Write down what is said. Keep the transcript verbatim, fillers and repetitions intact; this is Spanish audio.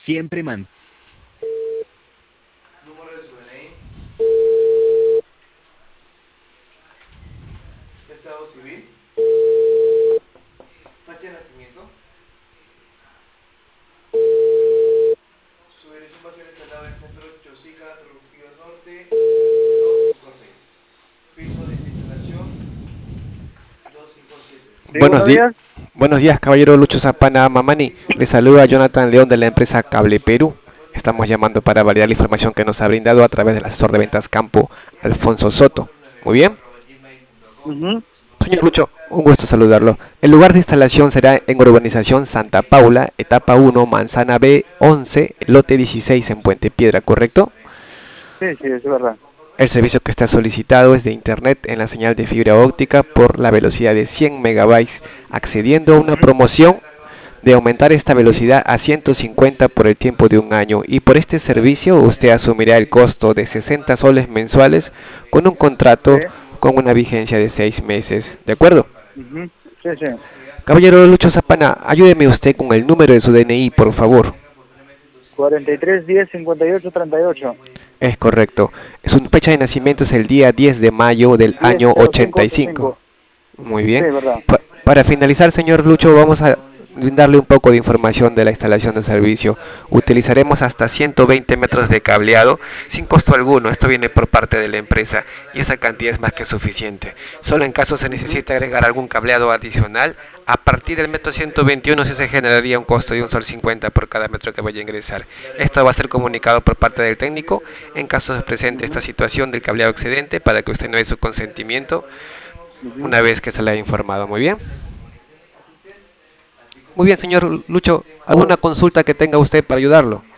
siempre man. Número de su D N I, estado civil, fecha de nacimiento. Su dirección va a ser instalada en el centro Chosica, Trujillo Norte, doscientos cincuenta y seis. Piso de instalación doscientos cincuenta y siete. Sí, Buenos buenos días. días. Buenos días, caballero Lucho Zapana Mamani. Le saluda Jonathan León de la empresa Cable Perú. Estamos llamando para validar la información que nos ha brindado a través del asesor de ventas campo, Alfonso Soto. Muy bien. Ujú. Señor Lucho, un gusto saludarlo. El lugar de instalación será en Urbanización Santa Paula, etapa uno, Manzana B once, lote dieciséis en Puente Piedra, ¿correcto? Sí, sí, es verdad. El servicio que está solicitado es de internet en la señal de fibra óptica por la velocidad de cien megabytes, accediendo a una Ujú. promoción de aumentar esta Sí, velocidad a ciento cincuenta por el tiempo de un año, y por este servicio usted asumirá el costo de sesenta soles mensuales con un sí. contrato con una vigencia de seis meses. ¿De acuerdo? Ujú. Sí, sí. Caballero Lucho Zapana, ayúdeme usted con el número de su D N I, por favor. cuarenta y tres, diez, cincuenta y ocho, treinta y ocho. Es correcto. Su fecha de nacimiento es el día diez de mayo del diez, año cero cinco, ochenta y ochenta y cinco. cinco. Muy Sí, bien. verdad. Pa- para finalizar, señor Lucho, vamos a brindarle un poco de información de la instalación de servicio. Utilizaremos hasta ciento veinte metros de cableado sin costo alguno. Esto viene por parte de la empresa y esa cantidad es más que suficiente. Solo en caso se Ujú. necesite agregar algún cableado adicional, a partir del metro ciento veintiuno sí se generaría un costo de un sol cincuenta por cada metro que vaya a ingresar. Esto va a ser comunicado por parte del técnico en caso se presente esta Ujú. situación del cableado excedente para que usted no dé su consentimiento Ujú. una vez que se le haya informado. Muy bien. Muy bien, señor Lucho. ¿Alguna Oh, consulta que tenga usted para ayudarlo?